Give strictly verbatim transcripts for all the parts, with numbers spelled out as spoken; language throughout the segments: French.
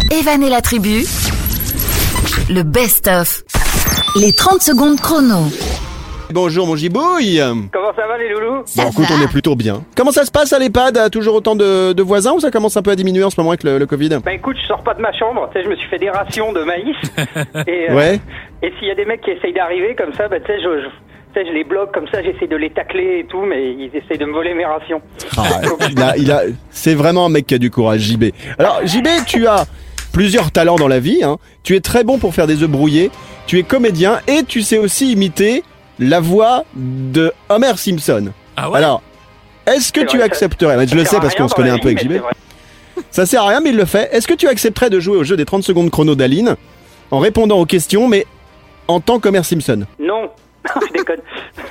Evan et la tribu, le best-of, les trente secondes chrono. Bonjour mon gibouille. Comment ça va les loulous? Ça Bon, écoute, va. on est plutôt bien. Comment ça se passe à l'EHPAD? Toujours autant de, de voisins ou ça commence un peu à diminuer en ce moment avec le, le Covid? Bah écoute, je sors pas de ma chambre, tu sais, je me suis fait des rations de maïs. et euh, Ouais. et s'il y a des mecs qui essayent d'arriver comme ça, bah tu sais, je, je, tu sais, je les bloque comme ça, j'essaie de les tacler et tout, mais ils essayent de me voler mes rations. Ah, il a, il a, c'est vraiment un mec qui a du courage, J B. Alors J B, tu as plusieurs talents dans la vie, hein. Tu es très bon pour faire des œufs brouillés, tu es comédien et tu sais aussi imiter la voix de Homer Simpson. Ah ouais? Alors, est-ce que C'est tu vrai, ça- accepterais, mais je ça le sert sais à parce rien qu'on se dans connaît la un peu vie, avec J B, mais c'est vrai. ça sert à rien mais il le fait. Est-ce que tu accepterais de jouer au jeu des trente secondes chrono d'Aline en répondant aux questions mais en tant qu'Homer Simpson? Non, non, je déconne.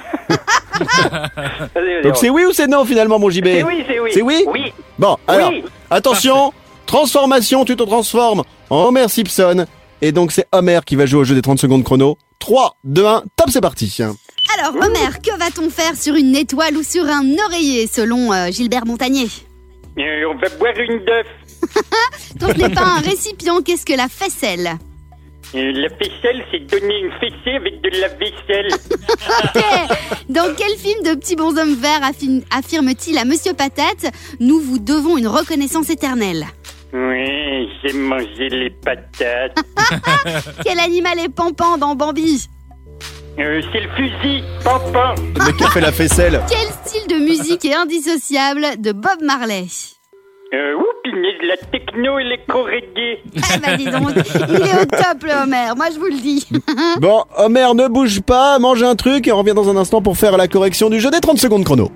Vas-y, vas-y, Donc c'est oui ou c'est non finalement mon J B? C'est oui, c'est oui. C'est oui? Oui. Bon, alors, Oui. attention, transformation, tu te transformes en Homer Simpson. Et donc c'est Homer qui va jouer au jeu des trente secondes chrono. trois, deux, un, top, c'est parti. Alors, Homer, que va-t-on faire sur une étoile ou sur un oreiller, selon euh, Gilbert Montagnier? Euh, on va boire une d'œuf. Quand ce n'est pas un récipient, qu'est-ce que la faisselle? Euh, la faisselle, c'est donner une fessée avec de la vaisselle. Ok. Dans quel film de Petit bonhomme vert affi- affirme-t-il à Monsieur Patate « Nous vous devons une reconnaissance éternelle Oui, j'ai mangé les patates. ?» Quel animal est Pampan dans Bambi? Euh, c'est le fusil, Pampan. Le mec qui a fait la faisselle. Quel style de musique est indissociable de Bob Marley? Euh, ouh, punaise, la techno électro-reggae. Eh ben dis donc, il est au top le Homer, moi je vous le dis. Bon, Homer, ne bouge pas, mange un truc et on revient dans un instant pour faire la correction du jeu des trente secondes chrono.